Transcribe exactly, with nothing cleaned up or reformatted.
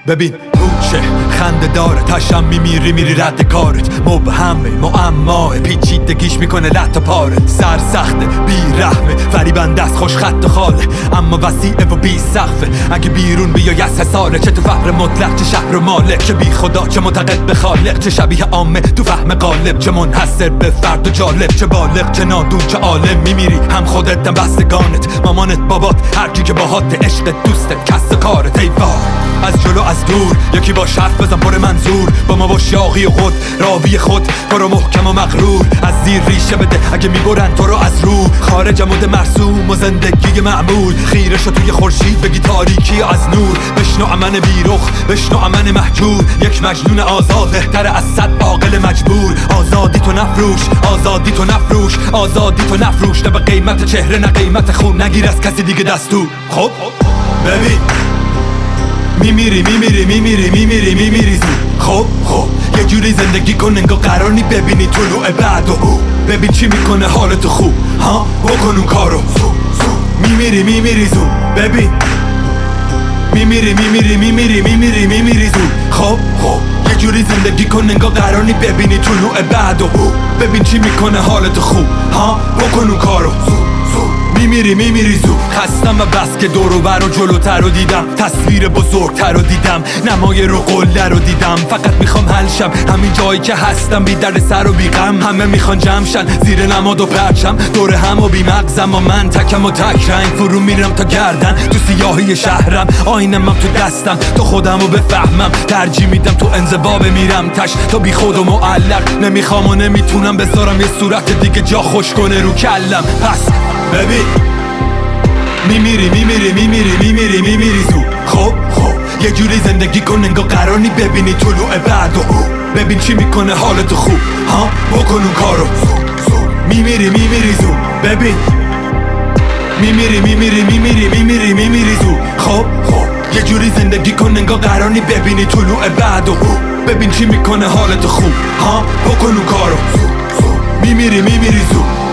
ببین کوچه خنده داره تشم میمیری میری رد کارت مبهمه معماه پیچیدگیش میکنه لط و پارت سر سخته بیرحمه فریبنده است خوش خط و خاله اما وسیعه و بی سقفه اگه بیرون بیای از حصاره چه تو فقر مطلق چه شهر و مالک چه بی خدا چه معتقد به خالق چه شبیه عامه تو فهم غالب چه منحصر به فرد و جالب چه بالغ چه نادون چه عالم میمیری هم خودت هم بستگانت مامانت بابات هر کی که باهات عشق دوستت کس و کارت ای وای از جلو از دور یکی با حرف بزن پر منظور با ما با شاقی خود راوی خود برو محکم و مغرور از زیر ریشه بده اگه میبرن تو رو از رو خارج مد مرسوم و زندگی معمول خیره شو توی خورشید بگی تاریکی از نور بشنو امن بیرخ بشنو امن محجور یک مجنون آزاد بهتر از صد عاقل مجبور آزادی تو نفروش آزادی تو نفروش آزادی تو نفروش نه به قیمت چهره نه قیمت خون نگیر از کسی دیگه دستور خب ببین میمیری میمیری میمیری میمیری میمیری زود خب خب یه جوری زندگی کن انگار قرار نی ببینی طلوع بعد و او ببین چی میکنه حالتو خوب ها بکن اون کارو میمیری میمیری زود ببین میمیری میمیری میمیری میمیری میمیری زود خب خب یه جوری زندگی کن انگار قرار نی ببینی طلوع بعد و او ببین چی میکنه حالتو خوب ها بکن اون کارو میمیری میمیری زود خستم و بس که دور و بر و جلوتر رو دیدم تصویر بزرگتر رو دیدم نمای رو قله رو دیدم فقط میخوام حل شم همین جایی که هستم بی درد سر و بی غم همه میخوان جمع شن زیر نماد و پرچم دور هم و بی مغزم و من تکم و تک رنگ فرو میرم تا گردن تو سیاهی شهرم آینه من تو دستم تو خودم رو بفهمم ترجیح میدم تو انزوا بمیرم تش تا بی خود و معلق نمیخوام و نمیتونم بذارم یه صورت دیگه جا خوش کنه رو کلم پس ببین میمیری میمیری میمیری میمیری میمیری زود خب خب یه جوری زندگی کن انگار قرار نی ببینی طلوع بعد و او ببین چی میکنه حالتو خوب ها بکن اون کارو میمیری میمیری زود ببین میمیری میمیری میمیری میمیری میمیری زود خب خب یه جوری زندگی کن انگار قرار نی ببینی طلوع بعد و او ببین چی میکنه حالتو خوب ها بکن اون کارو میمیری میمیری زود